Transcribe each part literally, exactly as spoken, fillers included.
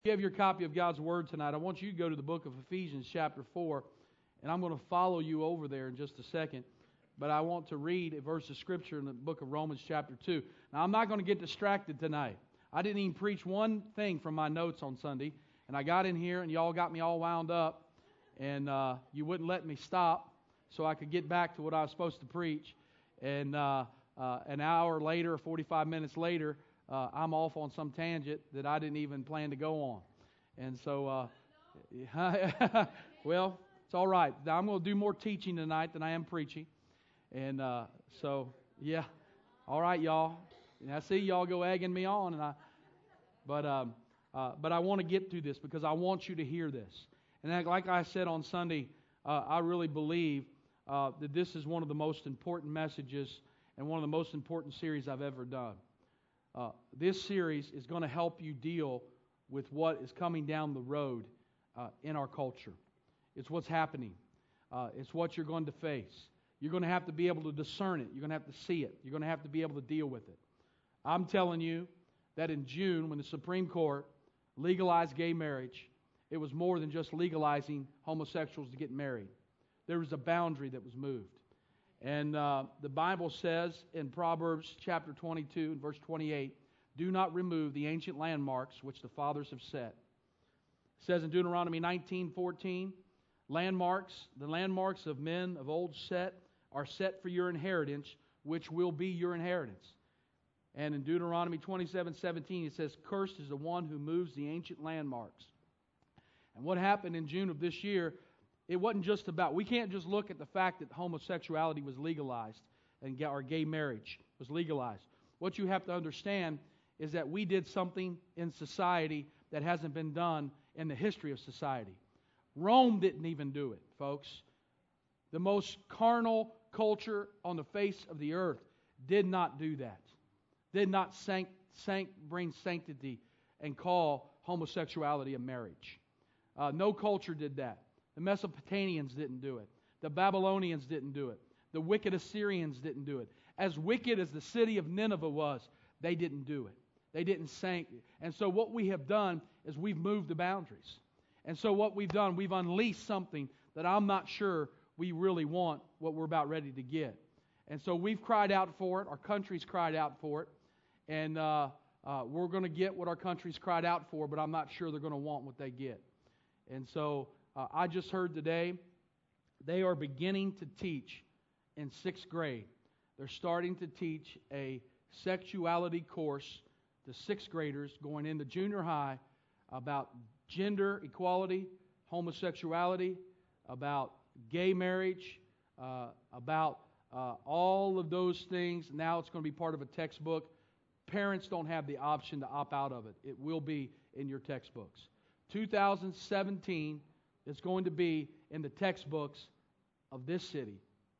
If you have your copy of God's Word tonight, I want you to go to the book of Ephesians chapter four, and I'm going to follow you over there in just a second. But I want to read a verse of Scripture in the book of Romans chapter two. Now, I'm not going to get distracted tonight. I didn't even preach one thing from my notes on Sunday, and I got in here, and y'all got me all wound up, and uh, you wouldn't let me stop so I could get back to what I was supposed to preach. And uh, uh, an hour later, or forty-five minutes later, Uh, I'm off on some tangent that I didn't even plan to go on. And so, uh, well, it's all right. I'm going to do more teaching tonight than I am preaching. And uh, so, yeah. All right, y'all. And I see y'all go egging me on. And I, But um, uh, but I want to get through this because I want you to hear this. And like I said on Sunday, uh, I really believe uh, that this is one of the most important messages and one of the most important series I've ever done. Uh, this series is going to help you deal with what is coming down the road uh, in our culture. It's what's happening. Uh, it's what you're going to face. You're going to have to be able to discern it. You're going to have to see it. You're going to have to be able to deal with it. I'm telling you that in June, when the Supreme Court legalized gay marriage, it was more than just legalizing homosexuals to get married. There was a boundary that was moved. And uh, the Bible says in Proverbs chapter twenty-two and verse twenty-eight, do not remove the ancient landmarks which the fathers have set. It says in Deuteronomy nineteen fourteen, landmarks, the landmarks of men of old set are set for your inheritance, which will be your inheritance. And in Deuteronomy twenty-seven seventeen, it says, cursed is the one who moves the ancient landmarks. And what happened in June of this year, it wasn't just about, we can't just look at the fact that homosexuality was legalized and or gay marriage was legalized. What you have to understand is that we did something in society that hasn't been done in the history of society. Rome didn't even do it, folks. The most carnal culture on the face of the earth did not do that. Did not sanct, sanct, bring sanctity and call homosexuality a marriage. Uh, no culture did that. The Mesopotamians didn't do it. The Babylonians didn't do it. The wicked Assyrians didn't do it. As wicked as the city of Nineveh was, they didn't do it. They didn't sank it. And so what we have done is we've moved the boundaries. And so what we've done, we've unleashed something that I'm not sure we really want what we're about ready to get. And so we've cried out for it. Our country's cried out for it. And uh, uh, we're going to get what our country's cried out for, but I'm not sure they're going to want what they get. And so uh, I just heard today they are beginning to teach in sixth grade. They're starting to teach a sexuality course to sixth graders going into junior high about gender equality, homosexuality, about gay marriage, uh, about uh, all of those things. Now it's going to be part of a textbook. Parents don't have the option to opt out of it. It will be in your textbooks. two thousand seventeen is going to be in the textbooks of this city.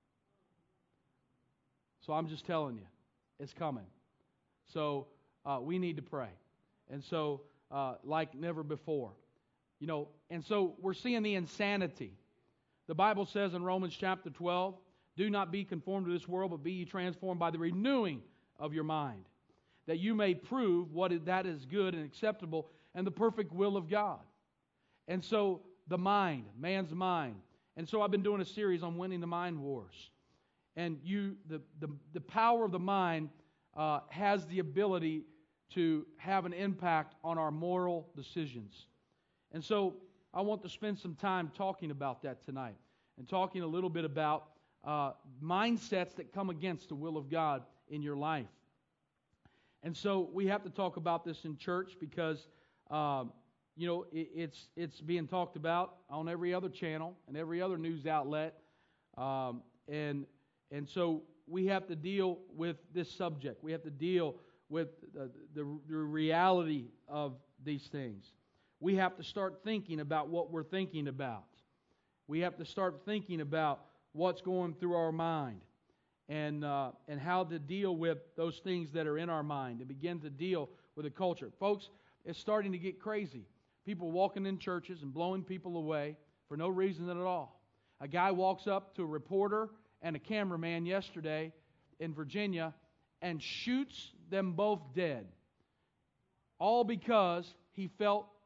So I'm just telling you, it's coming. So uh, we need to pray. And so, uh, like never before. You know, and so we're seeing the insanity. The Bible says in Romans chapter twelve, do not be conformed to this world, but be ye transformed by the renewing of your mind, that you may prove what is, that is good and acceptable and the perfect will of God. And so the mind, man's mind. And so I've been doing a series on winning the mind wars. And you, the, the, the power of the mind uh, has the ability to have an impact on our moral decisions. And so I want to spend some time talking about that tonight and talking a little bit about uh, mindsets that come against the will of God in your life. And so we have to talk about this in church because, uh, you know, it, it's it's being talked about on every other channel and every other news outlet. Um, and and so we have to deal with this subject. We have to deal with the, the, the reality of these things. We have to start thinking about what we're thinking about. We have to start thinking about what's going through our mind. And uh, and how to deal with those things that are in our mind and begin to deal with the culture. Folks, it's starting to get crazy. People walking in churches and blowing people away for no reason at all. A guy walks up to a reporter and a cameraman yesterday in Virginia and shoots them both dead. All because he felt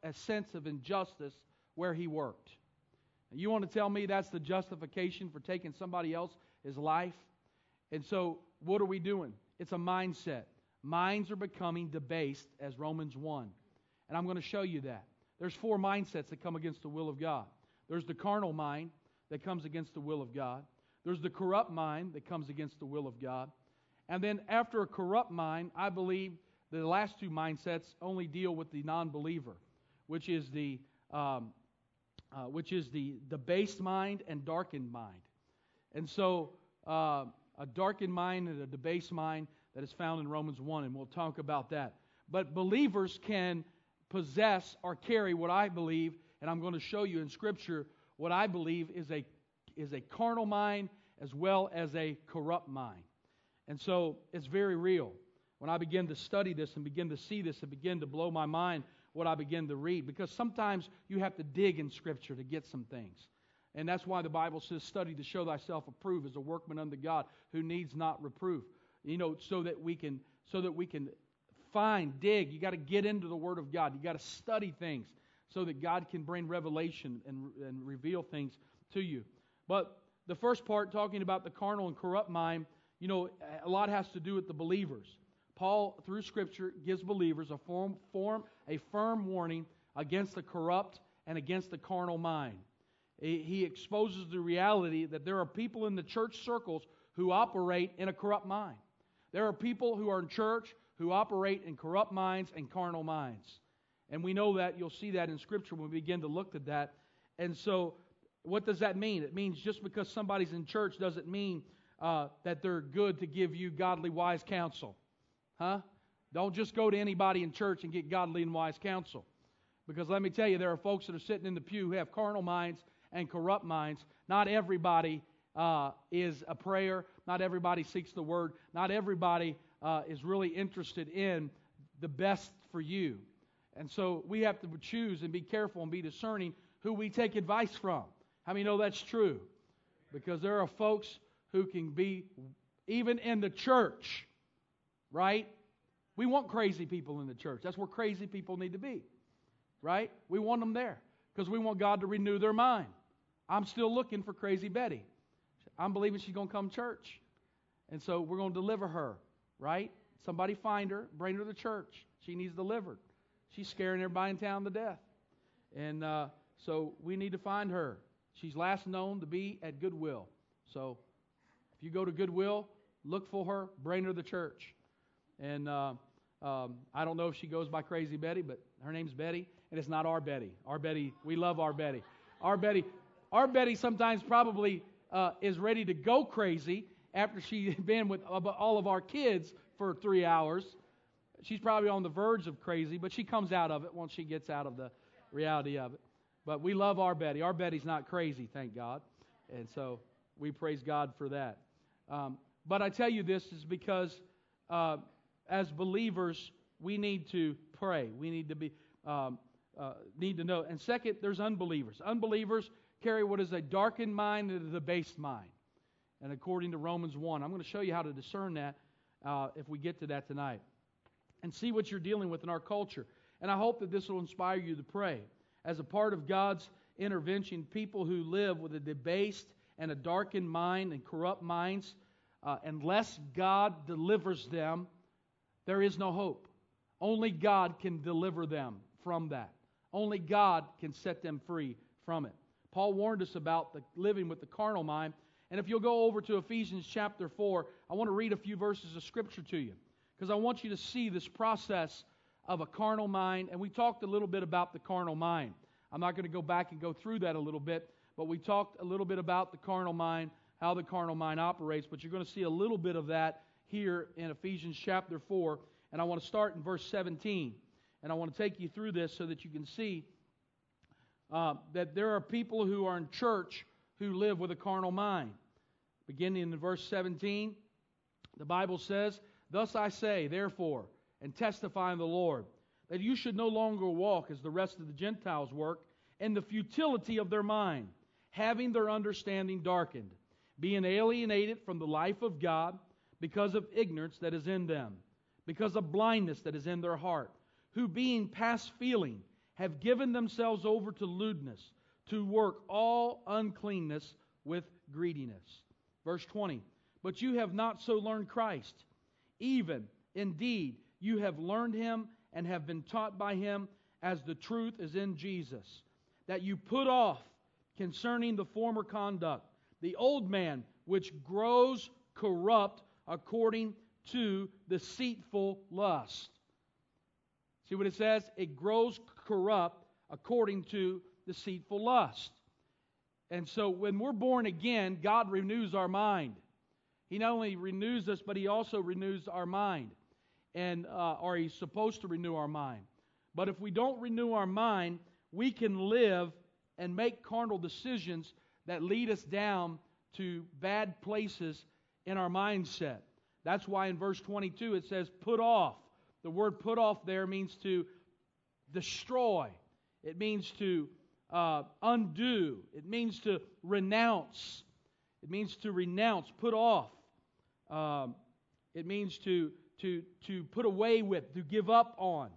a sense of injustice where he worked. And you want to tell me that's the justification for taking somebody else's life? And so, what are we doing? It's a mindset. Minds are becoming debased, as Romans one. And I'm going to show you that. There's four mindsets that come against the will of God. There's the carnal mind that comes against the will of God. There's the corrupt mind that comes against the will of God. And then after a corrupt mind, I believe the last two mindsets only deal with the non-believer, which is the um, uh, which is the debased mind and darkened mind. And so uh, a darkened mind and a debased mind that is found in Romans one, and we'll talk about that. But believers can possess or carry what I believe, and I'm going to show you in Scripture what I believe is a is a carnal mind as well as a corrupt mind. And so it's very real. When I begin to study this and begin to see this, it begin to blow my mind what I begin to read. Because sometimes you have to dig in Scripture to get some things. And that's why the Bible says, study to show thyself approved as a workman unto God who needs not reproof. You know, so that we can so that we can find, dig. You got to get into the Word of God. You got to study things so that God can bring revelation and, and reveal things to you. But the first part, talking about the carnal and corrupt mind, you know, a lot has to do with the believers. Paul, through Scripture, gives believers a form, form, a firm warning against the corrupt and against the carnal mind. He exposes the reality that there are people in the church circles who operate in a corrupt mind. There are people who are in church who operate in corrupt minds and carnal minds. And we know that. You'll see that in Scripture when we begin to look at that. And so, what does that mean? It means just because somebody's in church doesn't mean uh, that they're good to give you godly, wise counsel. Huh? Don't just go to anybody in church and get godly and wise counsel. Because let me tell you, there are folks that are sitting in the pew who have carnal minds and corrupt minds. Not everybody uh, is a prayer. Not everybody seeks the Word. Not everybody uh, is really interested in the best for you. And so we have to choose and be careful and be discerning who we take advice from. How many know that's true? Because there are folks who can be, even in the church, right? We want crazy people in the church. That's where crazy people need to be, right? We want them there because we want God to renew their mind. I'm still looking for Crazy Betty. I'm believing she's going to come to church. And so we're going to deliver her, right? Somebody find her, bring her to church. She needs delivered. She's scaring everybody in town to death. And uh, so we need to find her. She's last known to be at Goodwill. So if you go to Goodwill, look for her, bring her to the church. And uh, um, I don't know if she goes by Crazy Betty, but her name's Betty, and it's not our Betty. Our Betty, we love our Betty. Our Betty, our Betty sometimes probably uh, is ready to go crazy after she's been with all of our kids for three hours. She's probably on the verge of crazy, but she comes out of it once she gets out of the reality of it. But we love our Betty. Our Betty's not crazy, thank God. And so we praise God for that. Um, but I tell you this is because uh, as believers, we need to pray. We need to be um, uh, need to know. And second, there's unbelievers. Unbelievers carry what is a darkened mind and a debased mind. And according to Romans one, I'm going to show you how to discern that uh, if we get to that tonight. And see what you're dealing with in our culture. And I hope that this will inspire you to pray. As a part of God's intervention, people who live with a debased and a darkened mind and corrupt minds, uh, unless God delivers them, there is no hope. Only God can deliver them from that. Only God can set them free from it. Paul warned us about the living with the carnal mind. And if you'll go over to Ephesians chapter four, I want to read a few verses of Scripture to you. Because I want you to see this process of a carnal mind. And we talked a little bit about the carnal mind. I'm not going to go back and go through that a little bit. But we talked a little bit about the carnal mind, how the carnal mind operates. But you're going to see a little bit of that here in Ephesians chapter four. And I want to start in verse seventeen. And I want to take you through this so that you can see uh, that there are people who are in church who live with a carnal mind. Beginning in verse seventeen, the Bible says, "Thus I say, therefore, and testify in the Lord, that you should no longer walk as the rest of the Gentiles work, in the futility of their mind, having their understanding darkened, being alienated from the life of God because of ignorance that is in them, because of blindness that is in their heart, who being past feeling have given themselves over to lewdness, to work all uncleanness with greediness. Verse twenty, but you have not so learned Christ. Even, indeed, you have learned Him and have been taught by Him, as the truth is in Jesus, that you put off concerning the former conduct the old man, which grows corrupt according to deceitful lust. See what it says? It grows corrupt according to deceitful lust. And so when we're born again, God renews our mind. He not only renews us, but He also renews our mind. And uh, or He's supposed to renew our mind. But if we don't renew our mind, we can live and make carnal decisions that lead us down to bad places in our mindset. That's why in verse twenty-two it says, put off. The word put off there means to destroy. It means to uh, undo. It means to renounce. It means to renounce, put off. Um, it means to, to, to put away with, to give up on.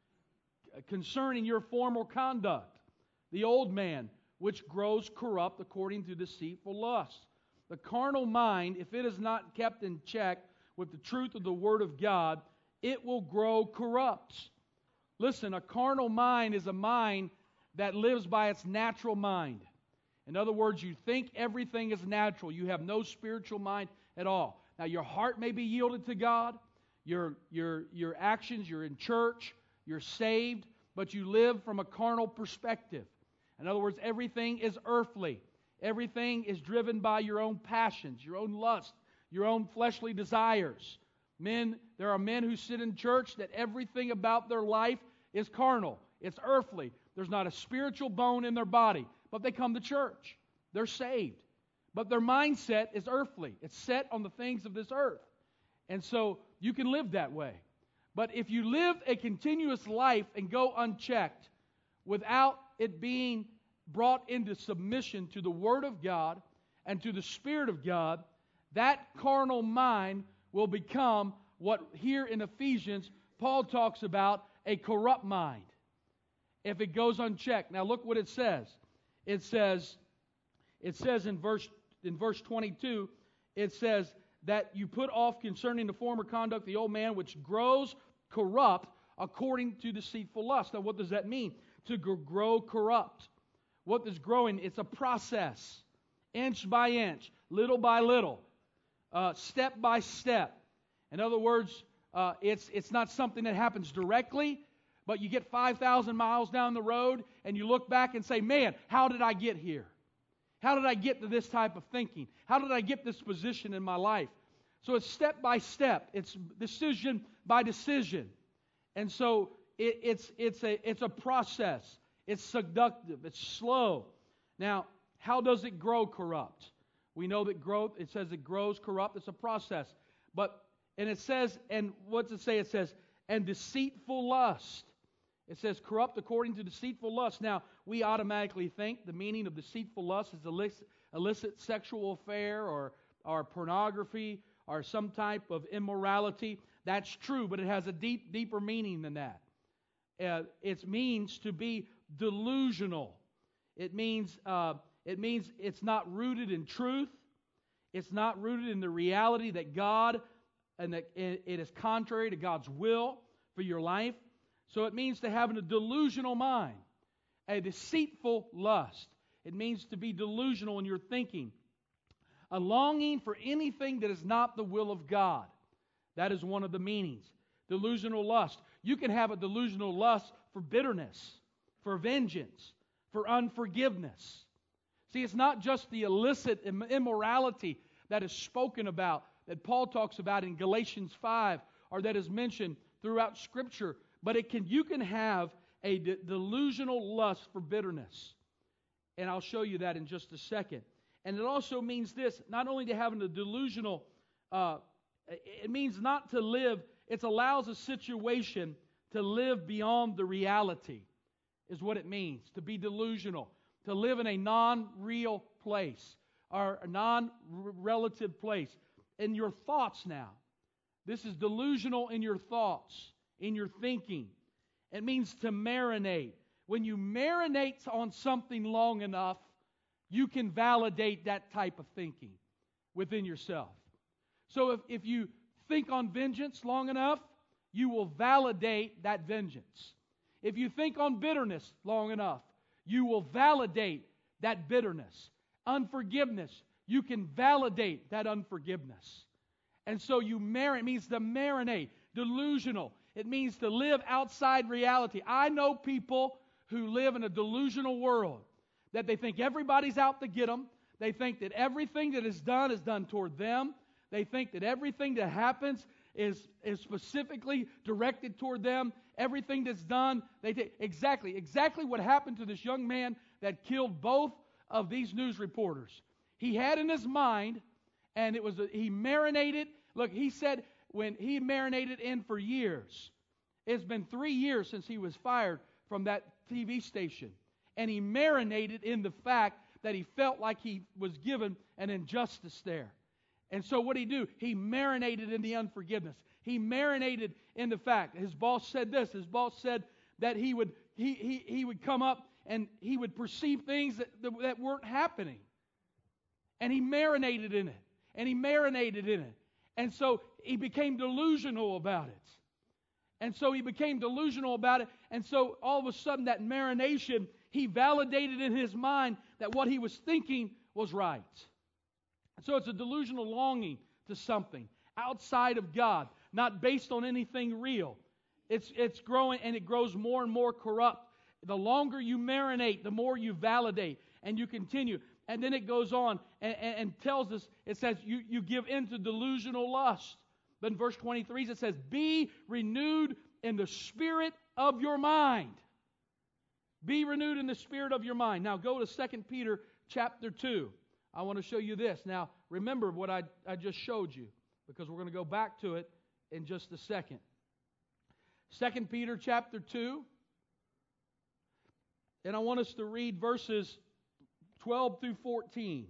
Concerning your former conduct, the old man, which grows corrupt according to deceitful lust. The carnal mind, if it is not kept in check with the truth of the Word of God, it will grow corrupt. Listen, a carnal mind is a mind that lives by its natural mind. In other words, you think everything is natural. You have no spiritual mind at all. Now, your heart may be yielded to God. Your, your, your actions, you're in church, you're saved, but you live from a carnal perspective. In other words, everything is earthly. Everything is driven by your own passions, your own lust, your own fleshly desires. Men, there are men who sit in church that everything about their life is carnal. It's earthly. There's not a spiritual bone in their body, but they come to church. They're saved. But their mindset is earthly. It's set on the things of this earth. And so you can live that way. But if you live a continuous life and go unchecked without it being brought into submission to the Word of God and to the Spirit of God, that carnal mind will become what here in Ephesians Paul talks about, a corrupt mind, if it goes unchecked. Now look what it says. It says, it says in verse in verse twenty-two, it says that you put off concerning the former conduct the old man, which grows corrupt according to deceitful lust. Now what does that mean? To grow corrupt. What is growing? It's a process, inch by inch, little by little, uh, step by step. In other words, uh, it's it's not something that happens directly, but you get five thousand miles down the road and you look back and say, man, how did I get here? How did I get to this type of thinking? How did I get this position in my life? So it's step by step. It's decision by decision. And so it, it's it's a it's a process. It's seductive. It's slow. Now, how does it grow corrupt? We know that growth, it says it grows corrupt. It's a process. But, and it says, and what's it say? It says, and deceitful lust. It says corrupt according to deceitful lust. Now, we automatically think the meaning of deceitful lust is illicit, illicit sexual affair or, or pornography or some type of immorality. That's true, but it has a deep, deeper meaning than that. Uh, it means to be delusional. It means uh, it means it's not rooted in truth. It's not rooted in the reality that God, and that it, it is contrary to God's will for your life. So it means to have a delusional mind, a deceitful lust. It means to be delusional in your thinking, a longing for anything that is not the will of God. That is one of the meanings. Delusional lust. You can have a delusional lust for bitterness, for vengeance, for unforgiveness. See, it's not just the illicit immorality that is spoken about, that Paul talks about in Galatians five, or that is mentioned throughout Scripture, but it can you can have a de- delusional lust for bitterness. And I'll show you that in just a second. And it also means this, not only to have a delusional, uh, it means not to live, it allows a situation to live beyond the reality, is what it means, to be delusional, to live in a non-real place, or a non-relative place. In your thoughts now. This is delusional in your thoughts, in your thinking. It means to marinate. When you marinate on something long enough, you can validate that type of thinking within yourself. So if, if you think on vengeance long enough, you will validate that vengeance. If you think on bitterness long enough, you will validate that bitterness. Unforgiveness, you can validate that unforgiveness. And so you marinate, it means to marinate. Delusional, it means to live outside reality. I know people who live in a delusional world, that they think everybody's out to get them. They think that everything that is done is done toward them. They think that everything that happens is, is specifically directed toward them. Everything that's done, they take exactly, exactly what happened to this young man that killed both of these news reporters. He had in his mind, and it was a, he marinated. Look, he said when he marinated in for years. It's been three years since he was fired from that T V station. And he marinated in the fact that he felt like he was given an injustice there. And so what did he do? He marinated in the unforgiveness. He marinated in the fact. His boss said this. His boss said that he would he he, he would come up and he would perceive things that, that, that weren't happening. And he marinated in it. And he marinated in it. And so he became delusional about it. And so he became delusional about it. And so all of a sudden that marination, he validated in his mind that what he was thinking was right. So it's a delusional longing to something outside of God, not based on anything real. It's, it's growing, and it grows more and more corrupt. The longer you marinate, the more you validate, and you continue. And then it goes on and, and, and tells us, it says, you, you give in to delusional lust. But in verse twenty-three, it says, be renewed in the spirit of your mind. Be renewed in the spirit of your mind. Now go to Second Peter chapter two. I want to show you this. Now, remember what I, I just showed you, because we're going to go back to it in just a second. Second Peter chapter two. And I want us to read verses twelve through fourteen.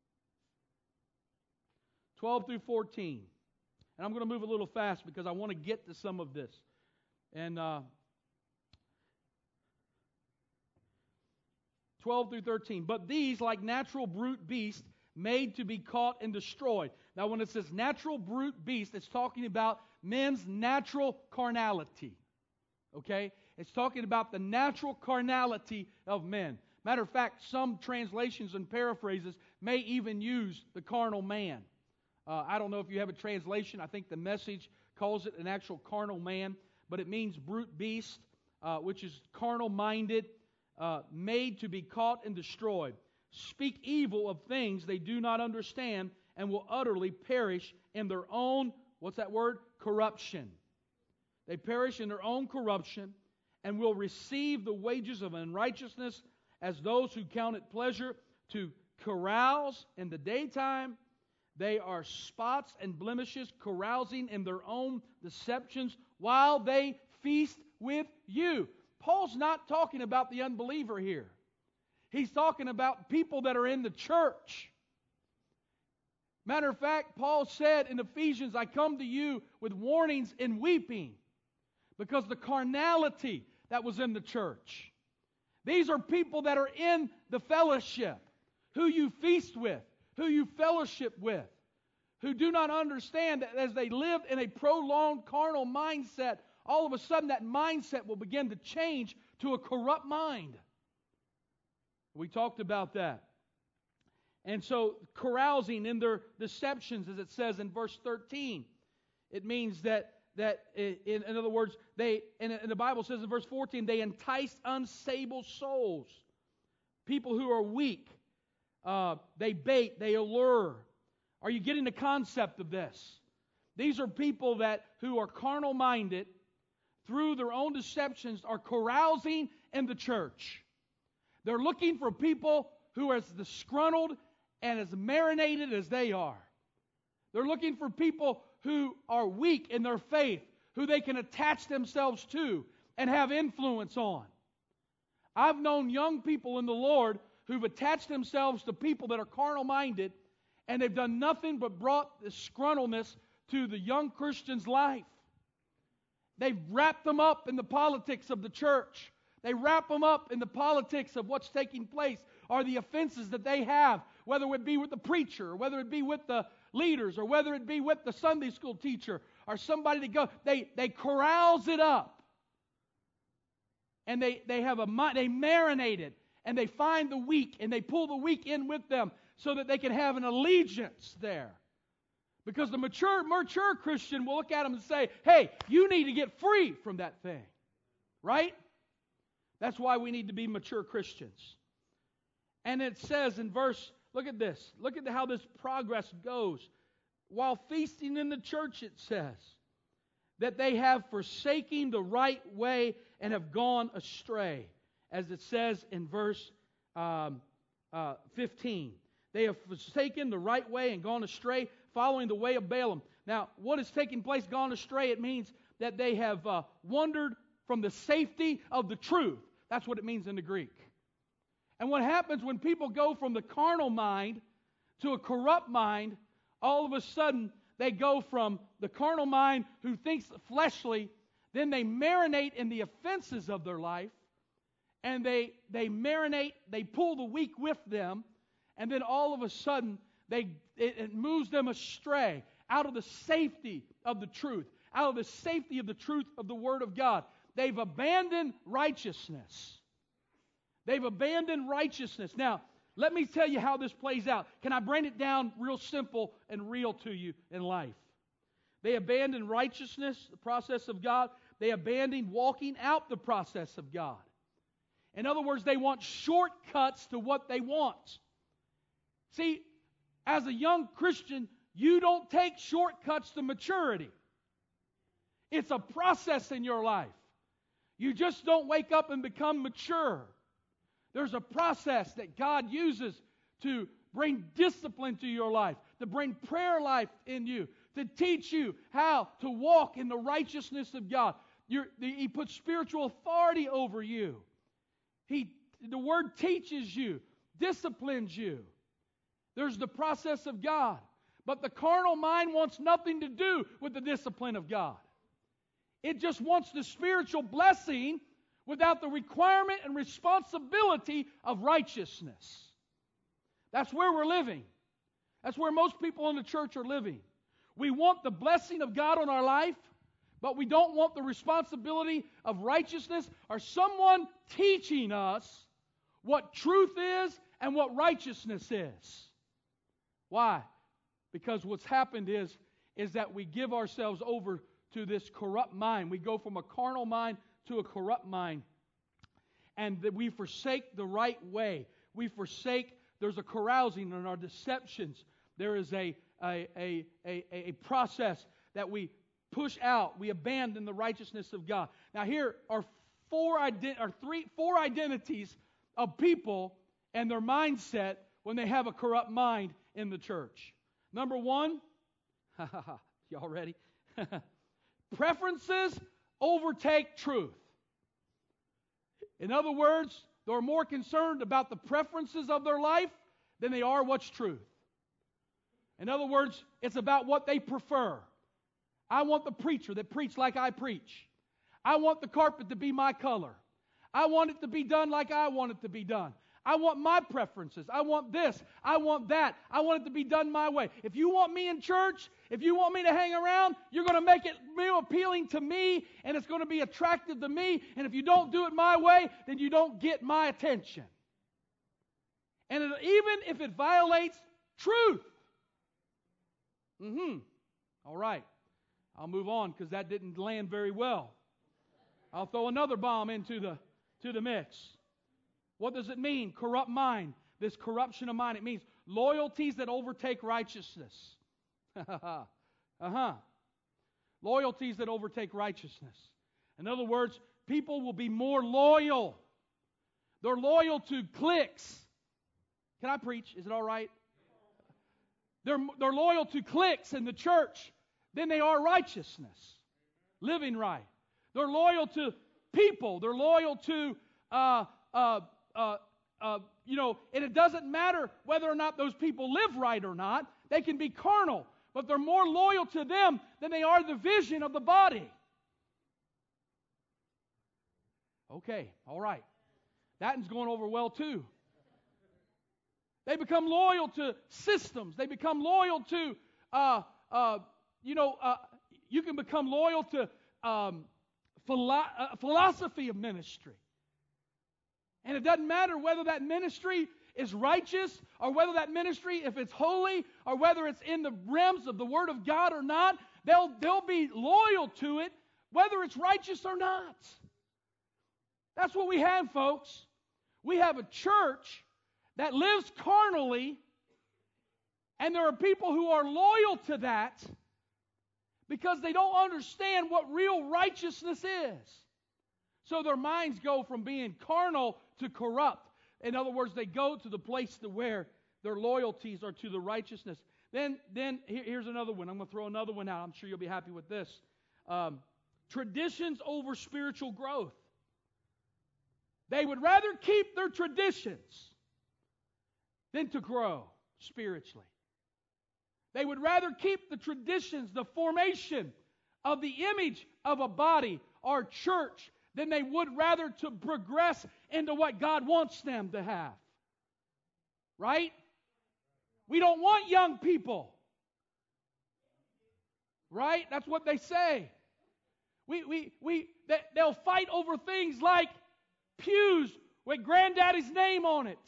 twelve through fourteen. And I'm going to move a little fast because I want to get to some of this. And uh, twelve through thirteen. But these, like natural brute beasts, made to be caught and destroyed. Now, when it says natural brute beast, it's talking about men's natural carnality. Okay? It's talking about the natural carnality of men. Matter of fact, some translations and paraphrases may even use the carnal man. Uh, I don't know if you have a translation. I think the Message calls it an actual carnal man, but it means brute beast, uh, which is carnal-minded, uh, made to be caught and destroyed. Speak evil of things they do not understand, and will utterly perish in their own, what's that word? Corruption. They perish in their own corruption, and will receive the wages of unrighteousness as those who count it pleasure to carouse in the daytime. They are spots and blemishes, carousing in their own deceptions while they feast with you. Paul's not talking about the unbeliever here. He's talking about people that are in the church. Matter of fact, Paul said in Ephesians, I come to you with warnings and weeping, because the carnality that was in the church. These are people that are in the fellowship, who you feast with, who you fellowship with, who do not understand that as they live in a prolonged carnal mindset, all of a sudden that mindset will begin to change to a corrupt mind. We talked about that. And so carousing in their deceptions, as it says in verse thirteen, it means that that in, in other words, they and, and the Bible says in verse fourteen, they entice unstable souls, people who are weak. Uh, they bait, they allure. Are you getting the concept of this? These are people that who are carnal minded, through their own deceptions, are carousing in the church. They're looking for people who are as disgruntled and as marinated as they are. They're looking for people who are weak in their faith, who they can attach themselves to and have influence on. I've known young people in the Lord who've attached themselves to people that are carnal-minded, and they've done nothing but brought disgruntledness to the young Christian's life. They've wrapped them up in the politics of the church. They wrap them up in the politics of what's taking place or the offenses that they have, whether it be with the preacher, or whether it be with the leaders, or whether it be with the Sunday school teacher, or somebody to go. They, they carouse it up. And they, they have a they marinate it, and they find the weak, and they pull the weak in with them so that they can have an allegiance there. Because the mature, mature Christian will look at them and say, hey, you need to get free from that thing. Right? That's why we need to be mature Christians. And it says in verse, look at this. Look at how this progress goes. While feasting in the church, it says, that they have forsaken the right way and have gone astray. As it says in verse um, uh, fifteen. They have forsaken the right way and gone astray, following the way of Balaam. Now, what is taking place, gone astray? It means that they have uh, wandered from the safety of the truth. That's what it means in the Greek. And what happens when people go from the carnal mind to a corrupt mind, all of a sudden they go from the carnal mind who thinks fleshly, then they marinate in the offenses of their life, and they, they marinate, they pull the weak with them, and then all of a sudden they it, it moves them astray out of the safety of the truth, out of the safety of the truth of the Word of God. They've abandoned righteousness. They've abandoned righteousness. Now, let me tell you how this plays out. Can I bring it down real simple and real to you in life? They abandoned righteousness, the process of God. They abandoned walking out the process of God. In other words, they want shortcuts to what they want. See, as a young Christian, you don't take shortcuts to maturity. It's a process in your life. You just don't wake up and become mature. There's a process that God uses to bring discipline to your life, to bring prayer life in you, to teach you how to walk in the righteousness of God. You're, he puts spiritual authority over you. He, the Word teaches you, disciplines you. There's the process of God. But the carnal mind wants nothing to do with the discipline of God. It just wants the spiritual blessing without the requirement and responsibility of righteousness. That's where we're living. That's where most people in the church are living. We want the blessing of God on our life, but we don't want the responsibility of righteousness or someone teaching us what truth is and what righteousness is. Why? Because what's happened is, is that we give ourselves over to this corrupt mind. We go from a carnal mind to a corrupt mind. And that we forsake the right way. We forsake, there's a carousing in our deceptions. There is a, a, a, a, a process that we push out. We abandon the righteousness of God. Now here are four, ident- or three, four identities of people and their mindset when they have a corrupt mind in the church. Number one, y'all ready? Preferences overtake truth. In other words, they're more concerned about the preferences of their life than they are what's truth. In other words, it's about what they prefer. I want the preacher that preach like I preach. I want the carpet to be my color. I want it to be done like I want it to be done. I want my preferences. I want this. I want that. I want it to be done my way. If you want me in church, if you want me to hang around, you're going to make it real appealing to me, and it's going to be attractive to me. And if you don't do it my way, then you don't get my attention. And it, even if it violates truth. Mm-hmm. All right. I'll move on because that didn't land very well. I'll throw another bomb into the, to the mix. What does it mean? Corrupt mind. This corruption of mind. It means loyalties that overtake righteousness. uh-huh. Loyalties that overtake righteousness. In other words, people will be more loyal. They're loyal to cliques. Can I preach? Is it all right? They're, they're loyal to cliques in the church than they are righteousness. Living right. They're loyal to people. They're loyal to uh, uh, Uh, uh, you know, and it doesn't matter whether or not those people live right or not. They can be carnal, but they're more loyal to them than they are the vision of the body. Okay, all right. That one's going over well too. They become loyal to systems. They become loyal to, uh, uh, you know, uh, you can become loyal to um, philo- uh, philosophy of ministry. And it doesn't matter whether that ministry is righteous or whether that ministry, if it's holy, or whether it's in the realms of the Word of God or not, they'll, they'll be loyal to it whether it's righteous or not. That's what we have, folks. We have a church that lives carnally, and there are people who are loyal to that because they don't understand what real righteousness is. So their minds go from being carnal to corrupt. In other words, they go to the place to where their loyalties are to the righteousness. Then, then here, here's another one. I'm going to throw another one out. I'm sure you'll be happy with this. Um, traditions over spiritual growth. They would rather keep their traditions than to grow spiritually. They would rather keep the traditions, the formation of the image of a body or church, than they would rather to progress into what God wants them to have. Right? We don't want young people. Right? That's what they say. We, we, we, they, they'll fight over things like pews with granddaddy's name on it.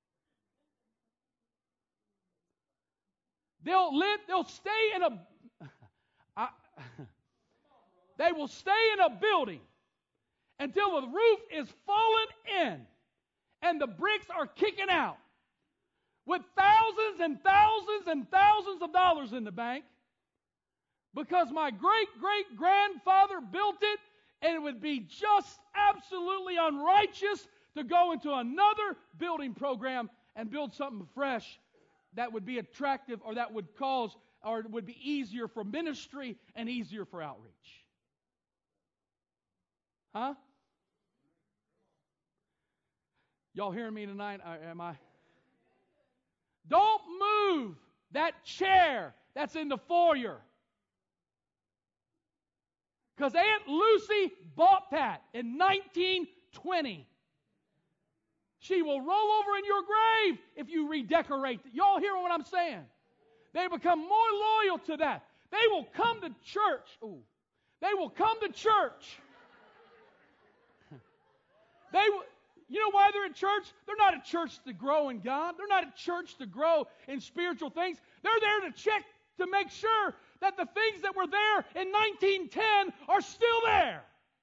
They'll live, they'll stay in a I, they will stay in a building until the roof is fallen in and the bricks are kicking out with thousands and thousands and thousands of dollars in the bank because my great-great-grandfather built it, and it would be just absolutely unrighteous to go into another building program and build something fresh that would be attractive or that would cause or would be easier for ministry and easier for outreach. Huh? Y'all hearing me tonight? Am I? Don't move that chair that's in the foyer. Because Aunt Lucy bought that in nineteen twenty. She will roll over in your grave if you redecorate. Y'all hear what I'm saying? They become more loyal to that. They will come to church. Ooh. They will come to church. They will, you know why they're at church? They're not at church to grow in God. They're not at church to grow in spiritual things. They're there to check to make sure that the things that were there in nineteen ten are still there.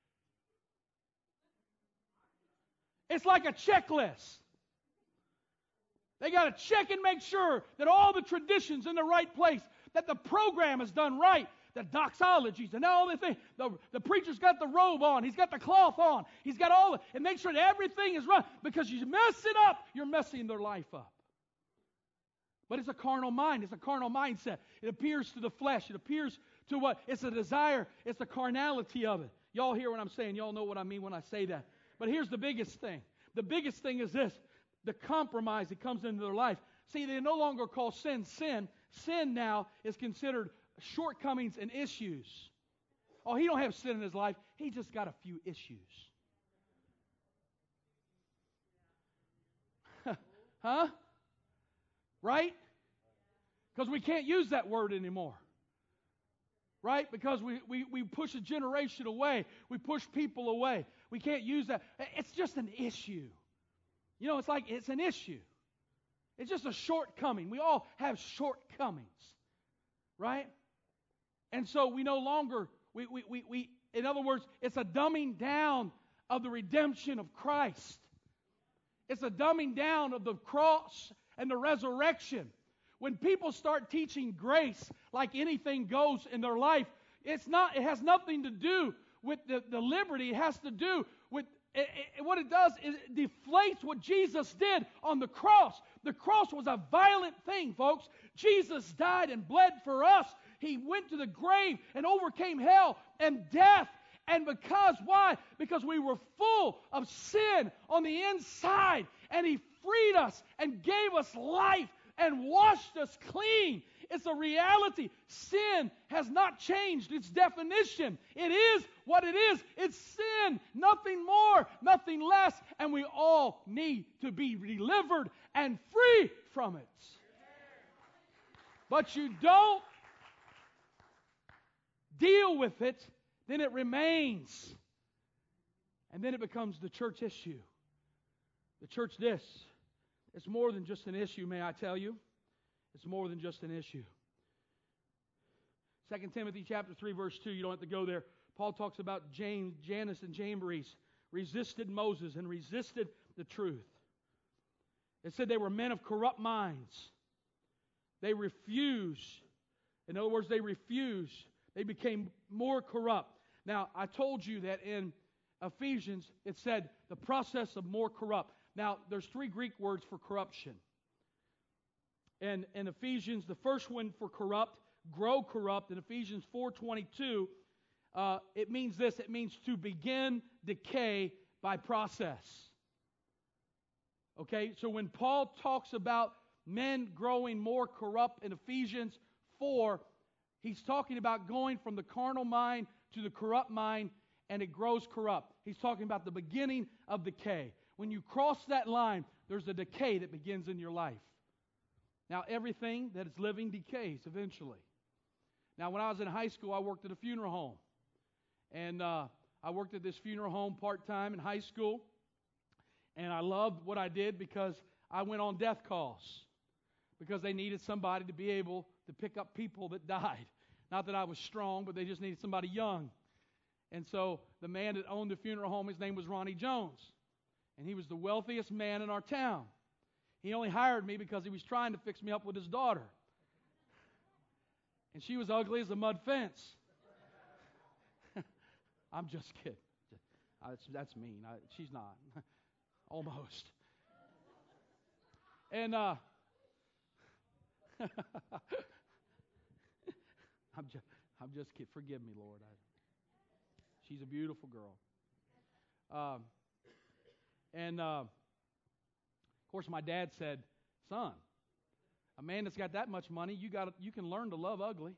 It's like a checklist. They got to check and make sure that all the traditions in the right place, that the program is done right, the doxologies and all the things. The, the preacher's got the robe on. He's got the cloth on. He's got all the, and make sure that everything is right. Because you mess it up, you're messing their life up. But it's a carnal mind. It's a carnal mindset. It appears to the flesh. It appears to what? It's a desire. It's the carnality of it. Y'all hear what I'm saying. Y'all know what I mean when I say that. But here's the biggest thing. The biggest thing is this. The compromise that comes into their life. See, they no longer call sin sin. Sin now is considered shortcomings and issues. Oh, he don't have sin in his life. He just got a few issues. Huh? Right? Because we can't use that word anymore. Right? Because we, we, we push a generation away. We push people away. We can't use that. It's just an issue. You know, it's like it's an issue. It's just a shortcoming. We all have shortcomings. Right? And so we no longer, we, we, we, we, in other words, it's a dumbing down of the redemption of Christ. It's a dumbing down of the cross and the resurrection. When people start teaching grace like anything goes in their life, it's not. It has nothing to do with the, the liberty. It has to do with it, it, what it does is it deflates what Jesus did on the cross. The cross was a violent thing, folks. Jesus died and bled for us. He went to the grave and overcame hell and death. And because, why? Because we were full of sin on the inside. And He freed us and gave us life and washed us clean. It's a reality. Sin has not changed its definition. It is what it is. It's sin. Nothing more, nothing less. And we all need to be delivered and free from it. But you don't deal with it, then it remains. And then it becomes the church issue. The church this. It's more than just an issue, may I tell you? It's more than just an issue. Second Timothy chapter three, verse two, you don't have to go there. Paul talks about James, Jannes and Jambres resisted Moses and resisted the truth. It said they were men of corrupt minds. They refused. In other words, they refused. They became more corrupt. Now, I told you that in Ephesians, it said the process of more corrupt. Now, there's three Greek words for corruption. And in Ephesians, the first one for corrupt, grow corrupt. In Ephesians four twenty-two, uh, it means this. It means to begin decay by process. Okay, so when Paul talks about men growing more corrupt in Ephesians four, he's talking about going from the carnal mind to the corrupt mind, and it grows corrupt. He's talking about the beginning of decay. When you cross that line, there's a decay that begins in your life. Now, everything that is living decays eventually. Now, when I was in high school, I worked at a funeral home. And uh, I worked at this funeral home part-time in high school. And I loved what I did because I went on death calls. Because they needed somebody to be able to pick up people that died. Not that I was strong, but they just needed somebody young. And so the man that owned the funeral home, his name was Ronnie Jones. And he was the wealthiest man in our town. He only hired me because he was trying to fix me up with his daughter. And she was ugly as a mud fence. I'm just kidding. That's, that's mean. I, she's not. Almost. And uh, I'm just, I'm just kidding. Forgive me, Lord. I, she's a beautiful girl. Um, and uh, of course, my dad said, "Son, a man that's got that much money, you got you can learn to love ugly."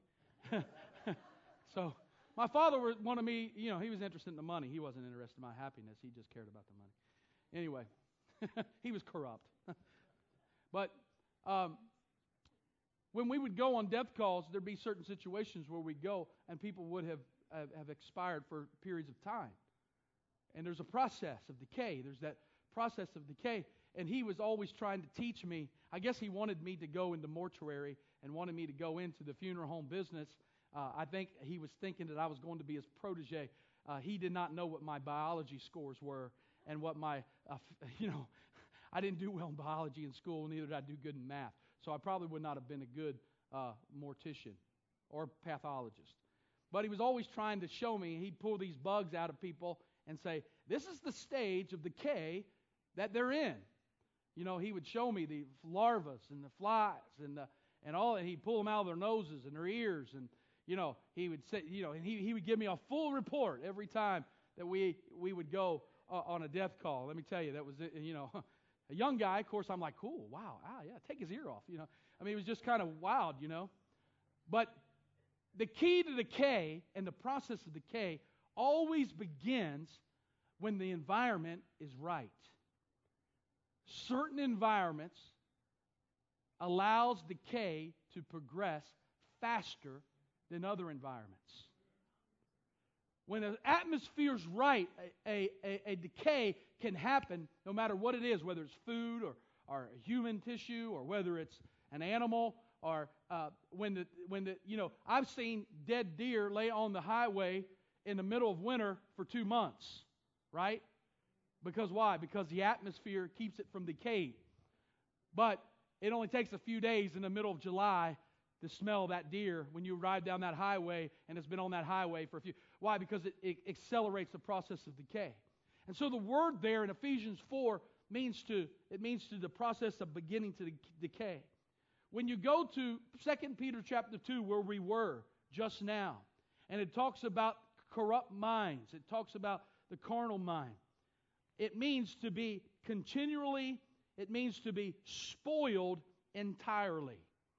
So my father wanted me, you know, he was interested in the money. He wasn't interested in my happiness. He just cared about the money. Anyway, he was corrupt. But um, when we would go on death calls, there'd be certain situations where we'd go and people would have, have, have expired for periods of time. And there's a process of decay. There's that process of decay. And he was always trying to teach me. I guess he wanted me to go into mortuary and wanted me to go into the funeral home business. Uh, I think he was thinking that I was going to be his protege. Uh, he did not know what my biology scores were and what my, uh, you know, I didn't do well in biology in school, neither did I do good in math. So I probably would not have been a good uh, mortician or pathologist. But he was always trying to show me. He'd pull these bugs out of people and say, this is the stage of decay that they're in. You know, he would show me the larvae and the flies and the, and all, and he'd pull them out of their noses and their ears, and you know, he would say, you know, and he he would give me a full report every time that we we would go uh, on a death call. Let me tell you, that was, you know, a young guy. Of course, I'm like, cool, wow, ah, yeah, take his ear off. You know, I mean, it was just kind of wild, you know. But the key to decay and the process of decay always begins when the environment is right. Certain environments allows decay to progress faster than other environments. When the atmosphere is right, a, a, a decay can happen no matter what it is, whether it's food or, or human tissue or whether it's an animal or uh, when the when the you know I've seen dead deer lay on the highway in the middle of winter for two months, right? Because why? Because the atmosphere keeps it from decaying. But it only takes a few days in the middle of July to smell that deer when you ride down that highway and it's been on that highway for a few. Why? Because it, it accelerates the process of decay. And so the word there in Ephesians four means to, it means to the process of beginning to decay. When you go to Second Peter chapter two, where we were just now, and it talks about corrupt minds, it talks about the carnal mind. It means to be continually, it means to be spoiled entirely.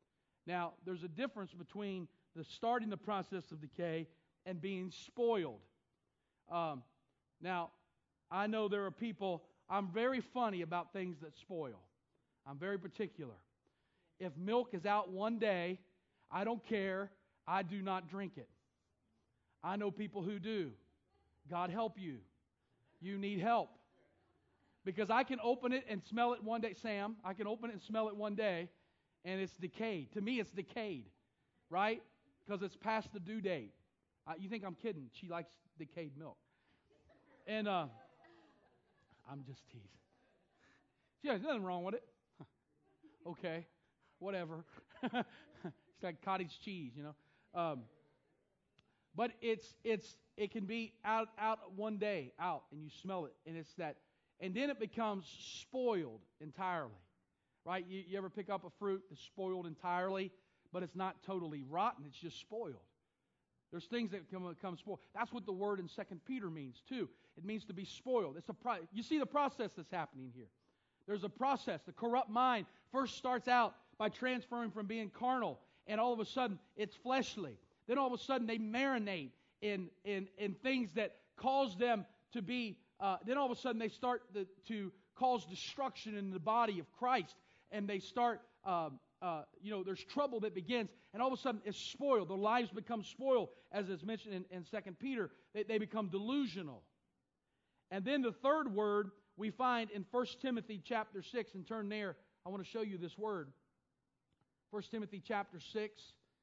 Now, there's a difference between the starting the process of decay and being spoiled. Um, now, I know there are people, I'm very funny about things that spoil. I'm very particular. If milk is out one day, I don't care. I do not drink it. I know people who do. God help you. You need help. Because I can open it and smell it one day. Sam, I can open it and smell it one day, and it's decayed. To me, it's decayed, right? Because it's past the due date. Uh, you think I'm kidding. She likes decayed milk. And uh, I'm just teasing. Yeah, there's nothing wrong with it. Okay, whatever. It's like cottage cheese, you know. Um, but it's it's it can be out out one day, out, and you smell it, and it's that, and then it becomes spoiled entirely, right? You, you ever pick up a fruit that's spoiled entirely, but it's not totally rotten; it's just spoiled. There's things that come become spoiled. That's what the word in Second Peter means too. It means to be spoiled. It's a pro- you see the process that's happening here. There's a process. The corrupt mind first starts out by transferring from being carnal, and all of a sudden it's fleshly. Then all of a sudden they marinate in in, in things that cause them to be. Uh, then all of a sudden they start the, to cause destruction in the body of Christ, and they start. Um, uh, you know, there's trouble that begins, and all of a sudden it's spoiled. Their lives become spoiled, as is mentioned in, in Second Peter. They, they become delusional. And then the third word we find in First Timothy chapter six, and turn there. I want to show you this word. First Timothy chapter six,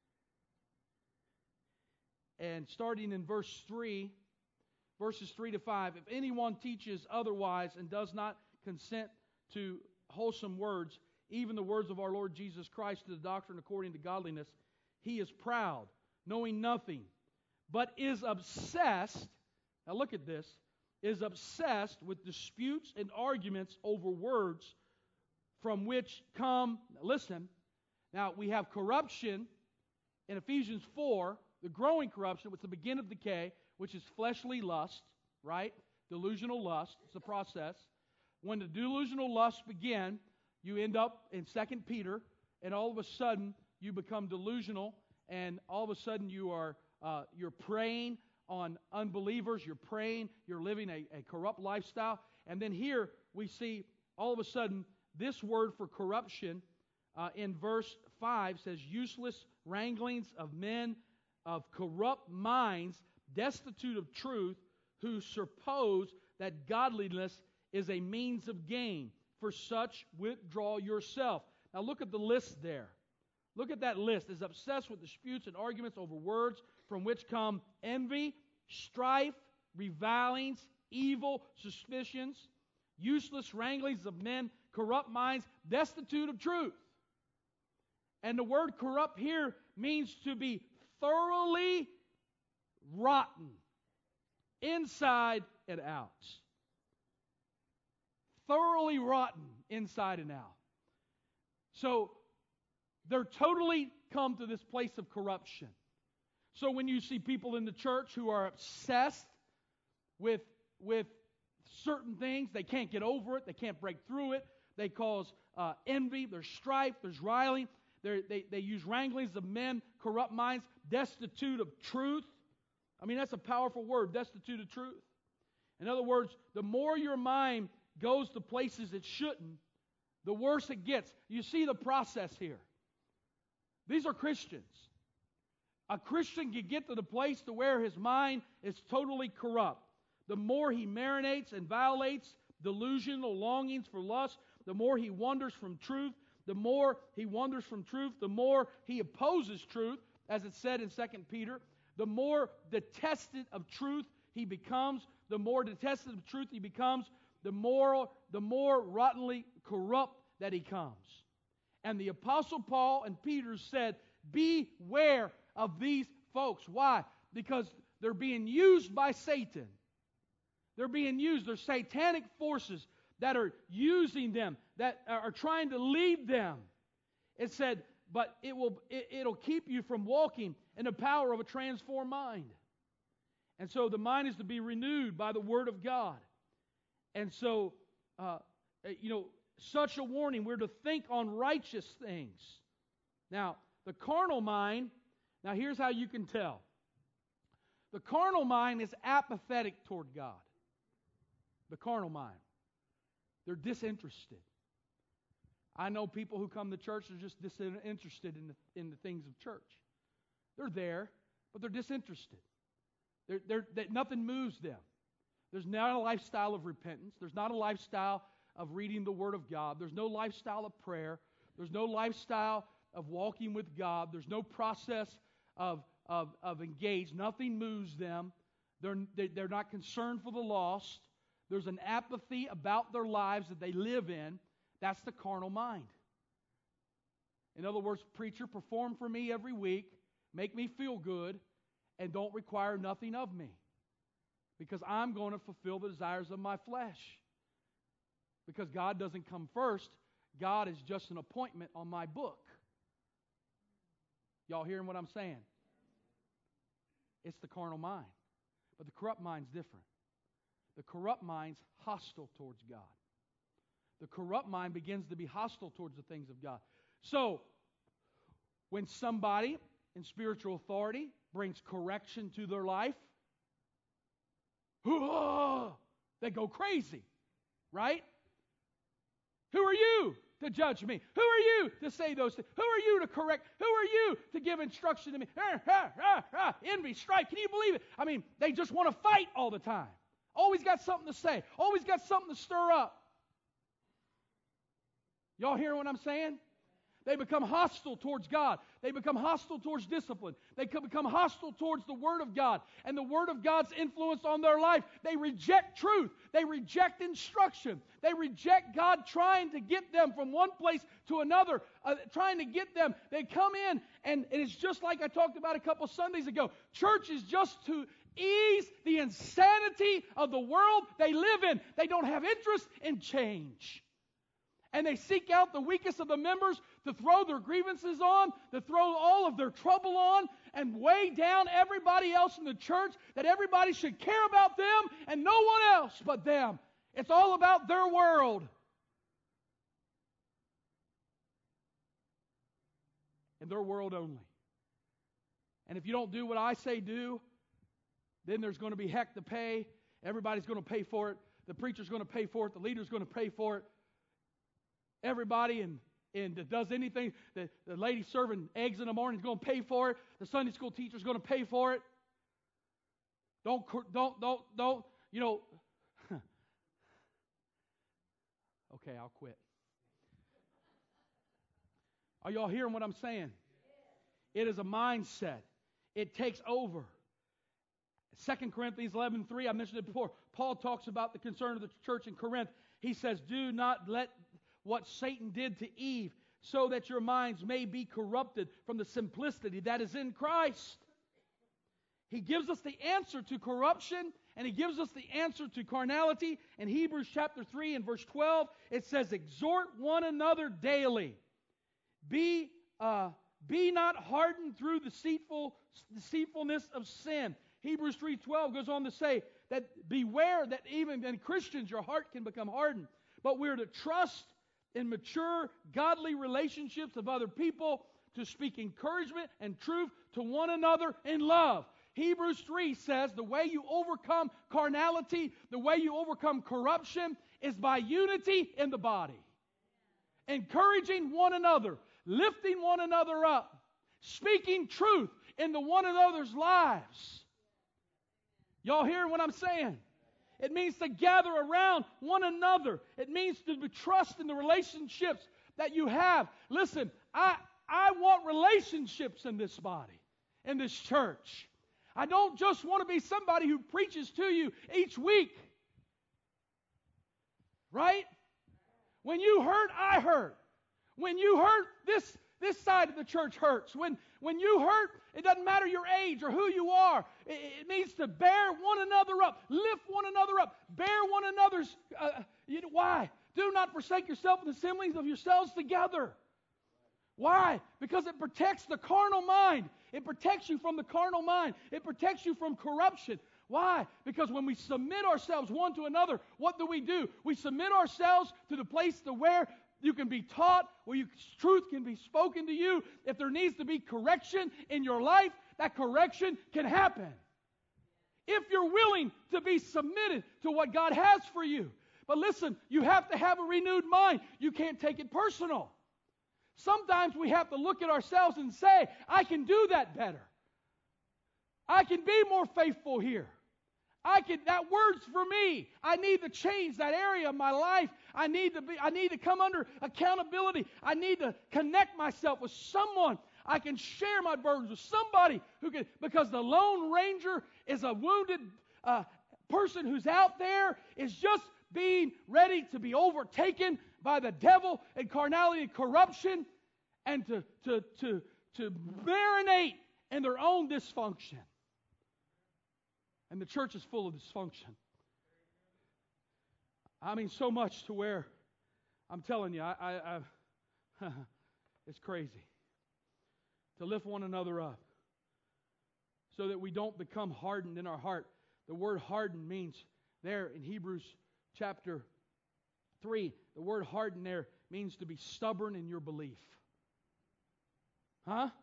and starting in verse three, verses three to five. If anyone teaches otherwise and does not consent to wholesome words, even the words of our Lord Jesus Christ, to the doctrine according to godliness, he is proud, knowing nothing, but is obsessed. Now look at this. Is obsessed with disputes and arguments over words, from which come, listen, now we have corruption in Ephesians four, the growing corruption, which is the beginning of decay, which is fleshly lust, right? Delusional lust, it's a process. When the delusional lusts begin, you end up in Second Peter, and all of a sudden you become delusional, and all of a sudden you are uh, you're preying on unbelievers, you're praying, you're living a, a corrupt lifestyle. And then here we see all of a sudden this word for corruption uh, in verse five says, useless wranglings of men of corrupt minds, destitute of truth, who suppose that godliness is a means of gain. For such withdraw yourself. Now look at the list there. Look at that list. Is obsessed with disputes and arguments over words, from which come envy, strife, revilings, evil suspicions, useless wranglings of men, corrupt minds, destitute of truth. And the word corrupt here means to be thoroughly rotten, inside and out. Thoroughly rotten, inside and out. So, they're totally come to this place of corruption. So when you see people in the church who are obsessed with, with certain things, they can't get over it, they can't break through it, they cause uh, envy, there's strife, there's riling, they, they use wranglings of men, corrupt minds, destitute of truth. I mean, that's a powerful word, destitute of truth. In other words, the more your mind goes to places it shouldn't, the worse it gets. You see the process here. These are Christians. A Christian can get to the place to where his mind is totally corrupt. The more he marinates and violates delusional longings for lust, the more he wanders from truth. The more he wanders from truth, the more he opposes truth, as it said in Second Peter. The more detested of truth he becomes, the more detested of truth he becomes, the more, the more rottenly corrupt that he comes. And the Apostle Paul and Peter said, beware of these folks. Why? Because they're being used by Satan. They're being used. They're satanic forces that are using them, that are trying to lead them. It said, but it will, it, it'll keep you from walking in the power of a transformed mind. And so the mind is to be renewed by the Word of God. And so, uh, you know, such a warning, we're to think on righteous things. Now, The carnal mind, now here's how you can tell. The carnal mind is apathetic toward God. The carnal mind. They're disinterested. I know people who come to church are just disinterested in the, in the things of church. They're there, but they're disinterested. They're, they're, they, nothing moves them. There's not a lifestyle of repentance. There's not a lifestyle of reading the Word of God. There's no lifestyle of prayer. There's no lifestyle of walking with God. There's no process of, of, of engaged. Nothing moves them. They're, they're not concerned for the lost. There's an apathy about their lives that they live in. That's the carnal mind. In other words, preacher, perform for me every week, make me feel good, and don't require nothing of me. Because I'm going to fulfill the desires of my flesh. Because God doesn't come first. God is just an appointment on my book. Y'all hearing what I'm saying? It's the carnal mind. But the corrupt mind's different. The corrupt mind's hostile towards God. The corrupt mind begins to be hostile towards the things of God. So, when somebody in spiritual authority brings correction to their life, they go crazy, right? Who are you to judge me? Who are you to say those things? Who are you to correct? Who are you to give instruction to me? Ah, ah, ah, ah, envy, strife. Can you believe it? I mean, they just want to fight all the time. Always got something to say. Always got something to stir up. Y'all hear what I'm saying? They become hostile towards God. They become hostile towards discipline. They become hostile towards the Word of God and the Word of God's influence on their life. They reject truth. They reject instruction. They reject God trying to get them from one place to another, uh, trying to get them. They come in, and it is just like I talked about a couple Sundays ago. Church is just to ease the insanity of the world they live in. They don't have interest in change. And they seek out the weakest of the members to throw their grievances on, to throw all of their trouble on, and weigh down everybody else in the church, that everybody should care about them and no one else but them. It's all about their world. And their world only. And if you don't do what I say do, then there's going to be heck to pay. Everybody's going to pay for it. The preacher's going to pay for it. The leader's going to pay for it. Everybody in, in that does anything, the, the lady serving eggs in the morning is going to pay for it. The Sunday school teacher is going to pay for it. Don't, don't, don't, don't, you know. Okay, I'll quit. Are y'all hearing what I'm saying? It is a mindset. It takes over. Second Corinthians eleven three, I mentioned it before. Paul talks about the concern of the church in Corinth. He says, do not let what Satan did to Eve, so that your minds may be corrupted from the simplicity that is in Christ. He gives us the answer to corruption, and He gives us the answer to carnality. In Hebrews chapter three and verse twelve, it says, exhort one another daily. Be, uh, be not hardened through deceitful, deceitfulness of sin. Hebrews three twelve goes on to say that beware that even in Christians your heart can become hardened. But we're to trust in mature, godly relationships of other people, to speak encouragement and truth to one another in love. Hebrews three says the way you overcome carnality, the way you overcome corruption, is by unity in the body. Encouraging one another, lifting one another up, speaking truth into one another's lives. Y'all hearing what I'm saying? It means to gather around one another. It means to trust in the relationships that you have. Listen, I, I want relationships in this body, in this church. I don't just want to be somebody who preaches to you each week. Right? When you hurt, I hurt. When you hurt, this, this side of the church hurts. When, when you hurt, it doesn't matter your age or who you are. It, it means to bear one another up, lift one another up, bear one another's... Uh, you know, why? Do not forsake yourself in the assemblies of yourselves together. Why? Because it protects the carnal mind. It protects you from the carnal mind. It protects you from corruption. Why? Because when we submit ourselves one to another, what do we do? We submit ourselves to the place to where you can be taught, where you, truth can be spoken to you. If there needs to be correction in your life, that correction can happen. If you're willing to be submitted to what God has for you. But listen, you have to have a renewed mind. You can't take it personal. Sometimes we have to look at ourselves and say, I can do that better. I can be more faithful here. I can, that word's for me. I need to change that area of my life. I need to be, I need to come under accountability. I need to connect myself with someone. I can share my burdens with somebody who can, because the Lone Ranger is a wounded uh, person who's out there, is just being ready to be overtaken by the devil and carnality and corruption, and to, to, to, to marinate in their own dysfunction. And the church is full of dysfunction. I mean, so much to where, I'm telling you, I, I, I it's crazy. To lift one another up so that we don't become hardened in our heart. The word hardened means there in Hebrews chapter three, the word hardened there means to be stubborn in your belief. Huh?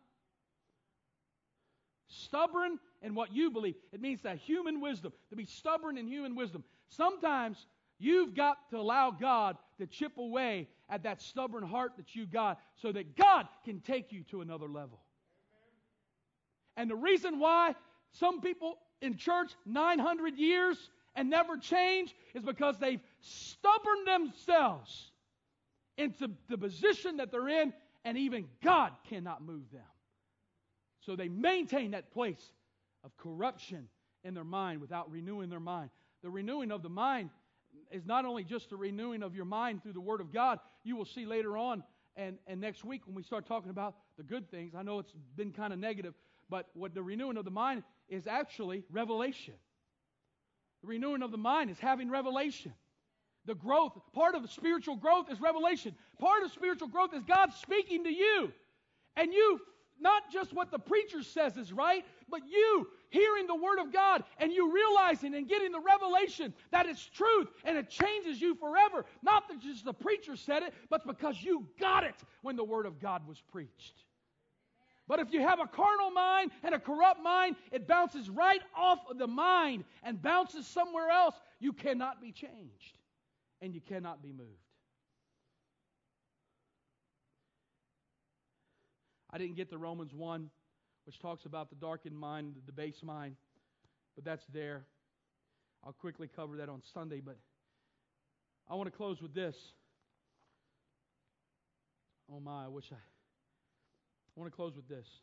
Stubborn in what you believe. It means that human wisdom, to be stubborn in human wisdom. Sometimes you've got to allow God to chip away at that stubborn heart that you got so that God can take you to another level. And the reason why some people in church nine hundred years and never change is because they've stubborned themselves into the position that they're in, and even God cannot move them. So they maintain that place of corruption in their mind without renewing their mind. The renewing of the mind is not only just the renewing of your mind through the Word of God. You will see later on and, and next week when we start talking about the good things. I know it's been kind of negative, but what the renewing of the mind is actually revelation. The renewing of the mind is having revelation. The growth, part of spiritual growth is revelation. Part of spiritual growth is God speaking to you. And you, not just what the preacher says is right, but you hearing the Word of God and you realizing and getting the revelation that it's truth and it changes you forever. Not that just the preacher said it, but because you got it when the Word of God was preached. But if you have a carnal mind and a corrupt mind, it bounces right off of the mind and bounces somewhere else. You cannot be changed and you cannot be moved. I didn't get to Romans one, which talks about the darkened mind, the debased mind, but that's there. I'll quickly cover that on Sunday, but I want to close with this. Oh my, I wish I... I want to close with this.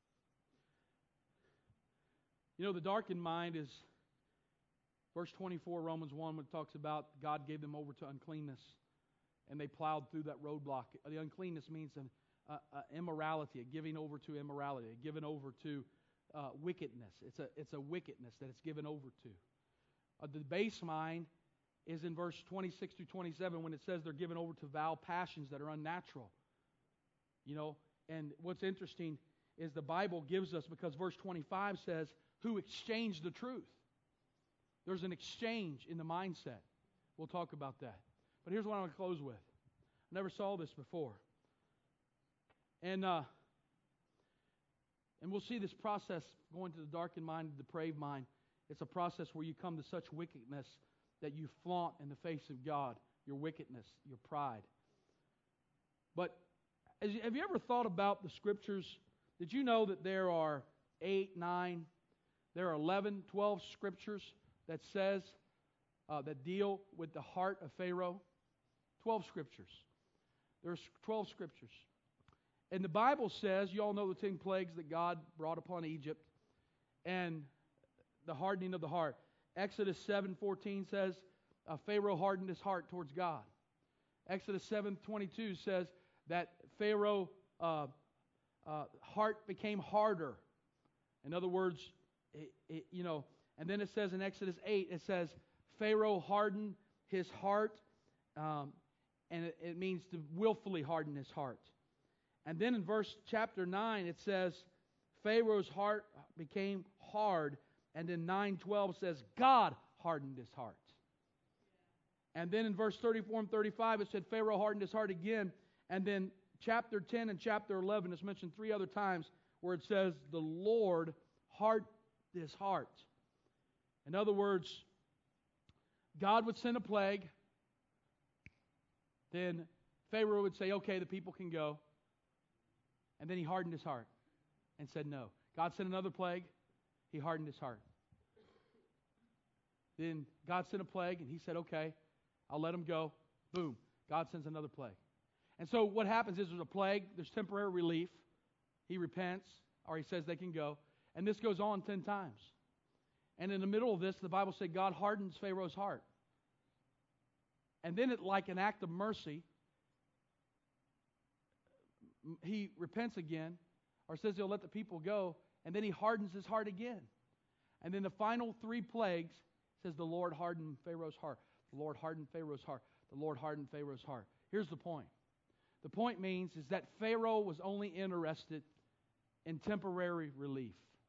You know, the darkened mind is, verse twenty-four, Romans one, when it talks about God gave them over to uncleanness, and they plowed through that roadblock. The uncleanness means an uh, uh, immorality, a giving over to immorality, a giving over to uh, wickedness. It's a, it's a wickedness that it's given over to. Uh, the base mind is in verse twenty-six through twenty-seven when it says they're given over to vile passions that are unnatural. You know, and what's interesting is the Bible gives us, because verse twenty-five says, who exchanged the truth. There's an exchange in the mindset. We'll talk about that. But here's what I want to close with. I never saw this before. And uh, and we'll see this process going to the darkened mind, the depraved mind. It's a process where you come to such wickedness that you flaunt in the face of God your wickedness, your pride. But As you, have you ever thought about the Scriptures? Did you know that there are eight, nine, there are eleven, twelve Scriptures that says, uh, that deal with the heart of Pharaoh? twelve Scriptures. There's twelve Scriptures. And the Bible says, you all know the ten plagues that God brought upon Egypt, and the hardening of the heart. Exodus seven fourteen says, uh, Pharaoh hardened his heart towards God. Exodus seven twenty-two says that Pharaoh uh, uh, heart became harder. In other words, it, it, you know, and then it says in Exodus eight, it says Pharaoh hardened his heart, um, and it, it means to willfully harden his heart. And then in verse chapter nine, it says Pharaoh's heart became hard, and then nine twelve says God hardened his heart. And then in verse thirty-four and thirty-five, it said Pharaoh hardened his heart again. And then chapter ten and chapter eleven is mentioned three other times where it says the Lord hardened his heart. In other words, God would send a plague. Then Pharaoh would say, okay, the people can go. And then he hardened his heart and said no. God sent another plague. He hardened his heart. Then God sent a plague and he said, okay, I'll let them go. Boom. God sends another plague. And so what happens is there's a plague. There's temporary relief. He repents, or he says they can go. And this goes on ten times. And in the middle of this, the Bible said God hardens Pharaoh's heart. And then, it, like an act of mercy, he repents again, or says he'll let the people go, and then he hardens his heart again. And then the final three plagues says the Lord hardened Pharaoh's heart. The Lord hardened Pharaoh's heart. The Lord hardened Pharaoh's heart. Here's the point. The point means is that Pharaoh was only interested in temporary relief.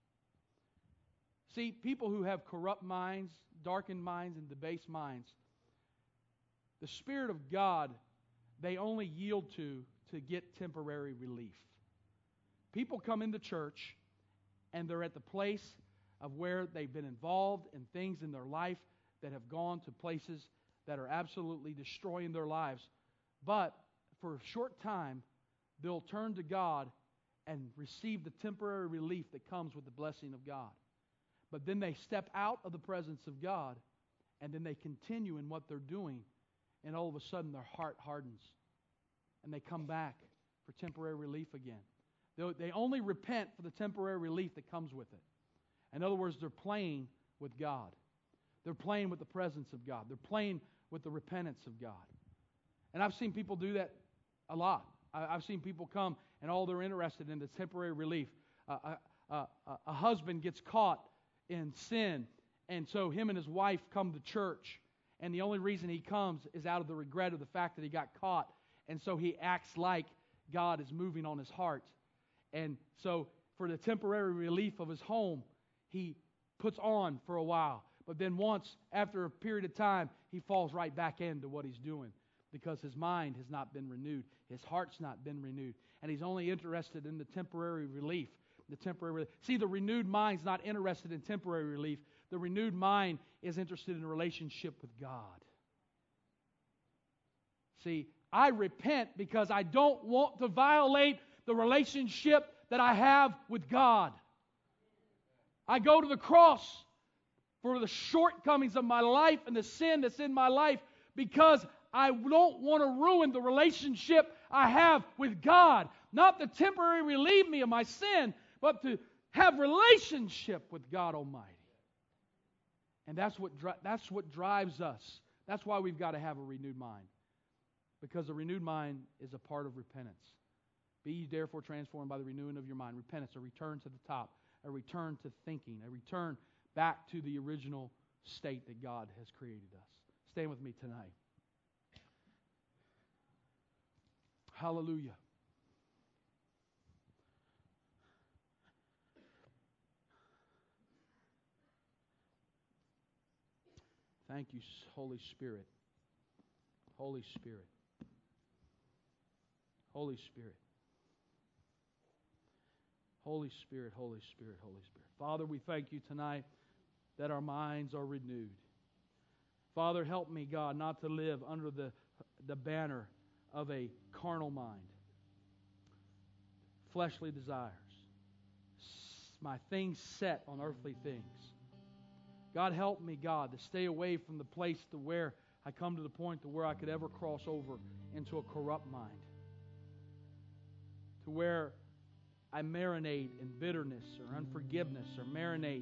See, people who have corrupt minds, darkened minds, and debased minds, the Spirit of God, they only yield to to get temporary relief. People come into church and they're at the place of where they've been involved in things in their life that have gone to places that are absolutely destroying their lives. But for a short time, they'll turn to God and receive the temporary relief that comes with the blessing of God. But then they step out of the presence of God, and then they continue in what they're doing, and all of a sudden their heart hardens, and they come back for temporary relief again. They only repent for the temporary relief that comes with it. In other words, they're playing with God. They're playing with the presence of God. They're playing with the repentance of God. And I've seen people do that a lot. I've seen people come and all they're interested in is temporary relief. Uh, a, a, a husband gets caught in sin, and so him and his wife come to church, and the only reason he comes is out of the regret of the fact that he got caught, and so he acts like God is moving on his heart. And so for the temporary relief of his home, he puts on for a while. But then once, after a period of time, he falls right back into what he's doing because his mind has not been renewed. His heart's not been renewed. And he's only interested in the temporary relief. The temporary relief. See, the renewed mind's not interested in temporary relief. The renewed mind is interested in a relationship with God. See, I repent because I don't want to violate the relationship that I have with God. I go to the cross for the shortcomings of my life and the sin that's in my life because I don't want to ruin the relationship I have with God. Not to temporarily relieve me of my sin, but to have relationship with God Almighty. And that's what dri- that's what drives us. That's why we've got to have a renewed mind. Because a renewed mind is a part of repentance. Be ye therefore transformed by the renewing of your mind. Repentance, a return to the top, a return to thinking, a return back to the original state that God has created us. Stand with me tonight. Hallelujah. Thank you, Holy Spirit. Holy Spirit. Holy Spirit. Holy Spirit, Holy Spirit, Holy Spirit. Father, we thank you tonight that our minds are renewed. Father, help me, God, not to live under the, the banner of a carnal mind. Fleshly desires. My things set on earthly things. God, help me, God, to stay away from the place to where I come to the point to where I could ever cross over into a corrupt mind. To where I marinate in bitterness or unforgiveness or marinate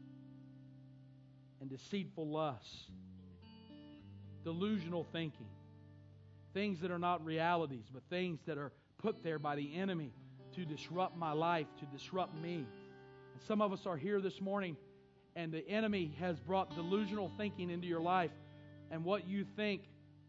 in deceitful lusts, delusional thinking, things that are not realities, but things that are put there by the enemy to disrupt my life, to disrupt me. And some of us are here this morning and the enemy has brought delusional thinking into your life, and what you think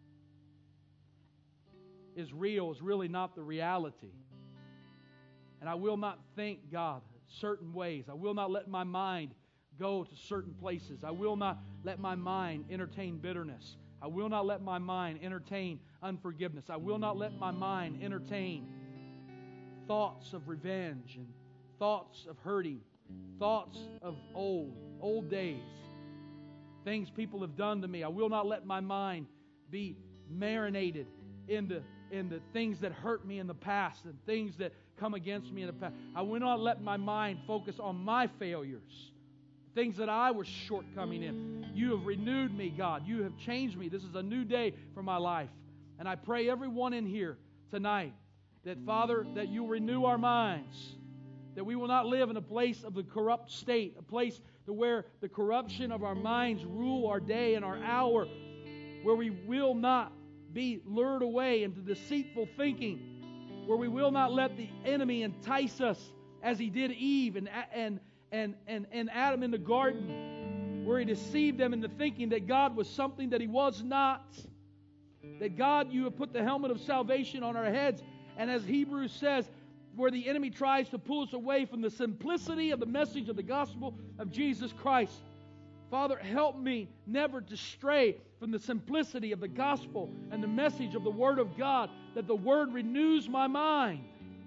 is real is really not the reality. And I will not think, God, certain ways. I will not let my mind go to certain places. I will not let my mind entertain bitterness, I will not let my mind entertain unforgiveness. I will not let my mind entertain thoughts of revenge and thoughts of hurting, thoughts of old, old days, things people have done to me. I will not let my mind be marinated into, into things that hurt me in the past and things that come against me in the past. I will not let my mind focus on my failures, things that I was shortcoming in. You have renewed me, God. You have changed me. This is a new day for my life. And I pray everyone in here tonight that, Father, that you renew our minds, that we will not live in a place of the corrupt state, a place to where the corruption of our minds rule our day and our hour, where we will not be lured away into deceitful thinking, where we will not let the enemy entice us as he did Eve and, and, and, and, and Adam in the garden, where he deceived them into thinking that God was something that he was not. That God, you have put the helmet of salvation on our heads. And as Hebrews says, where the enemy tries to pull us away from the simplicity of the message of the gospel of Jesus Christ. Father, help me never to stray from the simplicity of the gospel and the message of the Word of God, that the Word renews my mind.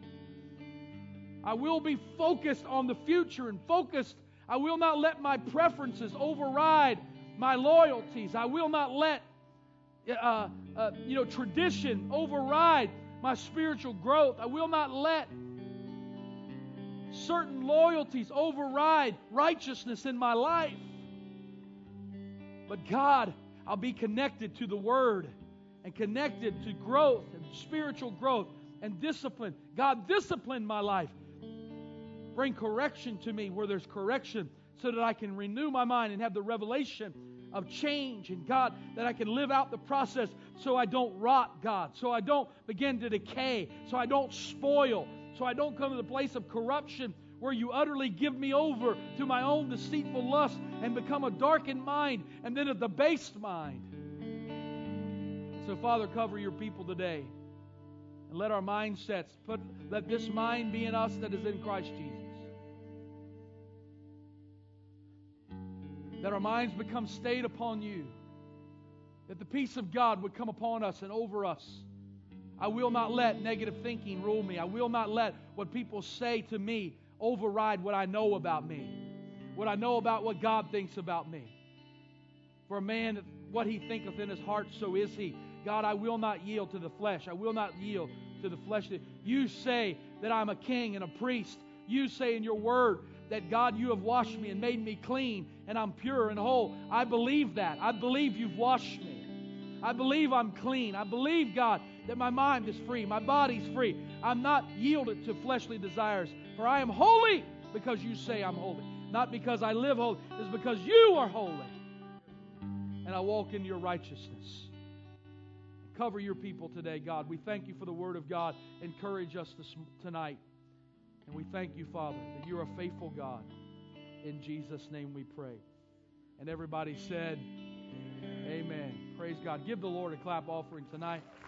I will be focused on the future and focused. I will not let my preferences override my loyalties. I will not let uh, uh, you know, tradition override my spiritual growth. I will not let certain loyalties override righteousness in my life. But God, I'll be connected to the Word and connected to growth and spiritual growth and discipline. God, discipline my life. Bring correction to me where there's correction, so that I can renew my mind and have the revelation of change. And God, that I can live out the process so I don't rot, God, so I don't begin to decay, so I don't spoil, so I don't come to the place of corruption where you utterly give me over to my own deceitful lust and become a darkened mind and then a debased mind. So, Father, cover your people today and let our mindsets, put, let this mind be in us that is in Christ Jesus. That our minds become stayed upon you. That the peace of God would come upon us and over us. I will not let negative thinking rule me. I will not let what people say to me override what I know about me. What I know about what God thinks about me. For a man, what he thinketh in his heart, so is he. God, I will not yield to the flesh. I will not yield to the flesh. You say that I'm a king and a priest. You say in your word that, God, you have washed me and made me clean and I'm pure and whole. I believe that. I believe you've washed me. I believe I'm clean. I believe, God, that my mind is free. My body's free. I'm not yielded to fleshly desires. For I am holy because you say I'm holy. Not because I live holy. It's because you are holy. And I walk in your righteousness. Cover your people today, God. We thank you for the Word of God. Encourage us this, tonight. And we thank you, Father, that you're a faithful God. In Jesus' name we pray. And everybody said, amen. Praise God. Give the Lord a clap offering tonight.